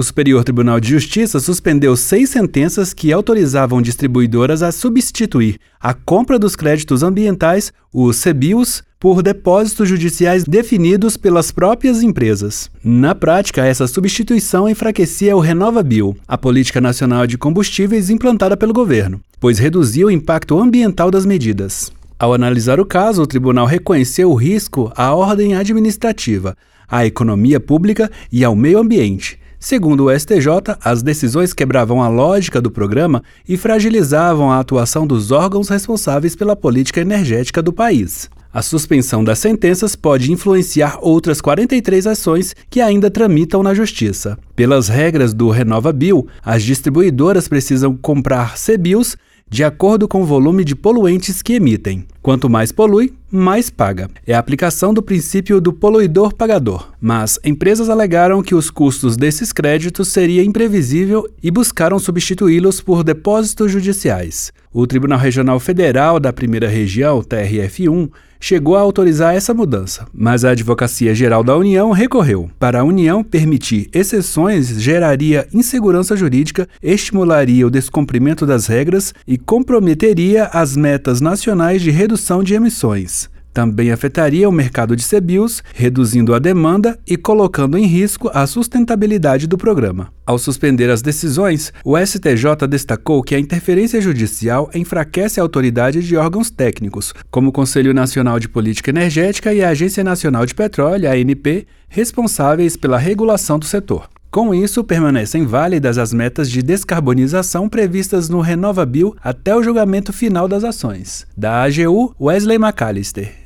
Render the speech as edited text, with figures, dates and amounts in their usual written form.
O Superior Tribunal de Justiça suspendeu 6 sentenças que autorizavam distribuidoras a substituir a compra dos créditos ambientais, os CBIOS, por depósitos judiciais definidos pelas próprias empresas. Na prática, essa substituição enfraquecia o RenovaBio, a política nacional de combustíveis implantada pelo governo, pois reduzia o impacto ambiental das medidas. Ao analisar o caso, o tribunal reconheceu o risco à ordem administrativa, à economia pública e ao meio ambiente. Segundo o STJ, as decisões quebravam a lógica do programa e fragilizavam a atuação dos órgãos responsáveis pela política energética do país. A suspensão das sentenças pode influenciar outras 43 ações que ainda tramitam na Justiça. Pelas regras do RenovaBio, as distribuidoras precisam comprar CBIOS de acordo com o volume de poluentes que emitem. Quanto mais polui, mais paga. É a aplicação do princípio do poluidor-pagador. Mas empresas alegaram que os custos desses créditos seria imprevisível e buscaram substituí-los por depósitos judiciais. O Tribunal Regional Federal da Primeira Região, TRF1, chegou a autorizar essa mudança, mas a Advocacia Geral da União recorreu. Para a União, permitir exceções geraria insegurança jurídica, estimularia o descumprimento das regras e comprometeria as metas nacionais de redução de emissões. Também afetaria o mercado de CBIOS, reduzindo a demanda e colocando em risco a sustentabilidade do programa. Ao suspender as decisões, o STJ destacou que a interferência judicial enfraquece a autoridade de órgãos técnicos, como o Conselho Nacional de Política Energética e a Agência Nacional de Petróleo, a ANP, responsáveis pela regulação do setor. Com isso, permanecem válidas as metas de descarbonização previstas no RenovaBio até o julgamento final das ações. Da AGU, Wesley McAllister.